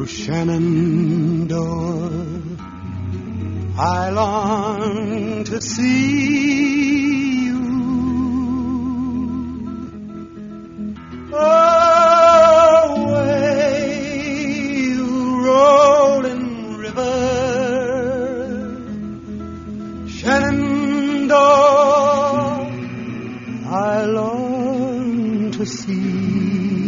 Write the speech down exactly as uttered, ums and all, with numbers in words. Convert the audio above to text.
Shenandoah, I long to see you. Away, you rolling river, Shenandoah, I long to see